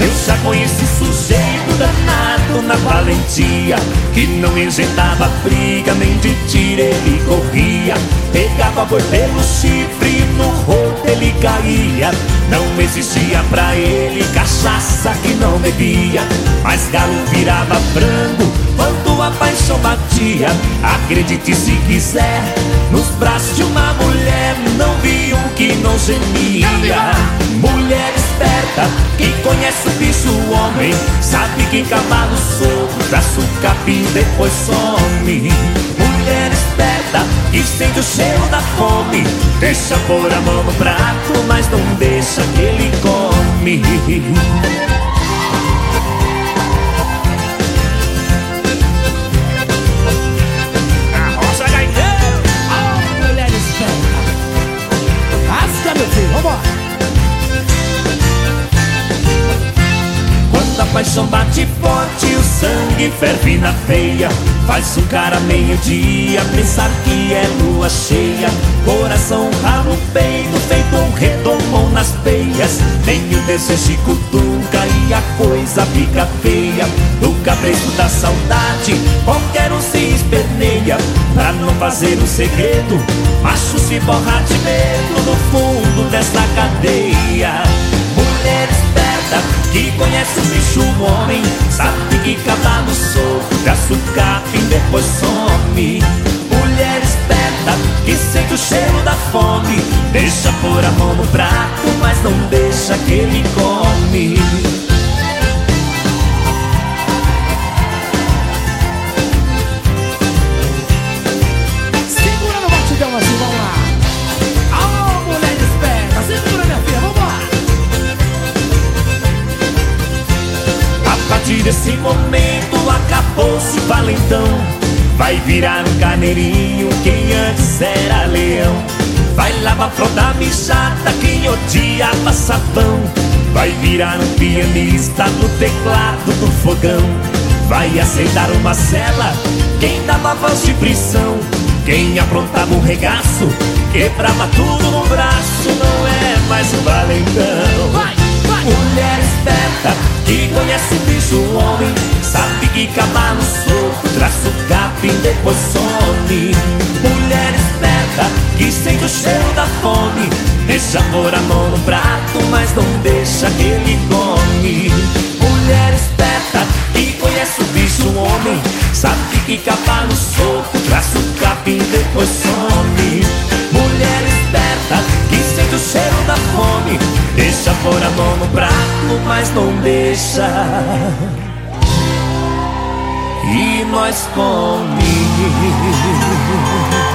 Eu já conheci sujeito danado na valentia, que não engendava briga, nem de tiro ele corria. Pegava boi pelo chifre e no rodo ele caía. Não existia pra ele cachaça que não bebia, mas galo virava frango quando a paixão batia. Acredite se quiser, nos braços de uma mulher não vi um que não gemia. Mulher esperta, que conhece o bicho o homem, sabe que em cavalo solto traça o capim depois some. Mulher esperta, que sente o cheiro da fome, deixa pôr a mão no prato, mas não deixa que ele come. Arrocha, gaiteiro! Oh, mulher esperta! Rasga, meu filho, vambora! Quando a paixão bate forte, o sangue ferve na veia, faz o cara meio-dia pensar que é lua cheia. Coração ralo no peito, feito um redomão nas peias. Nem o desejo cutuca e a coisa fica feia. No cabresto da saudade, qualquer um se esperneia. Pra não fazer um segredo, macho se borra de medo no fundo desta cadeia. Mulher esperta, que conhece o bicho o homem, sabe que cavalo solto traça o capim depois some. Mulher esperta, que sente o cheiro da fome, deixa pôr a mão no prato, mas não deixa que ele come. Segura no batidão assim, vamos lá! Oh, mulher esperta, segura, minha filha, vambora! A partir desse momento acabou-se o valentão, vai virar um carneirinho quem antes era leão. Vai lavar fralda mijada quem odiava sabão. Vai virar um pianista no teclado do fogão. Vai aceitar uma cela quem dava voz de prisão. Quem aprontava um regaço, quebrava tudo no braço, não é mais um valentão. Vai, vai! Mulher esperta, que conhece o bicho o homem, sabe que cavalo solto traça o capim depois some. Mulher esperta, que sente o cheiro da fome, deixa pôr a mão no prato, mas não deixa que ele come. Mulher esperta, que conhece o bicho o homem, sabe que cavalo solto traça o capim depois some. Mulher esperta, que sente o cheiro da fome, deixa pôr a mão no prato, mas não deixa. E nós come.